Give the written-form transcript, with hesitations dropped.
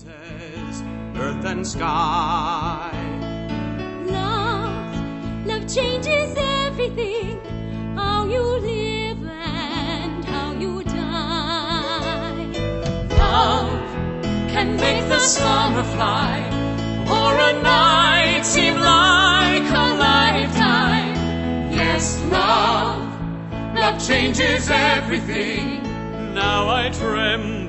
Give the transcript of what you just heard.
forces, earth and sky. Love changes everything, how you live and how you die. Love can make the summer fly, or a night seem like a lifetime. Yes, love changes everything. Now I tremble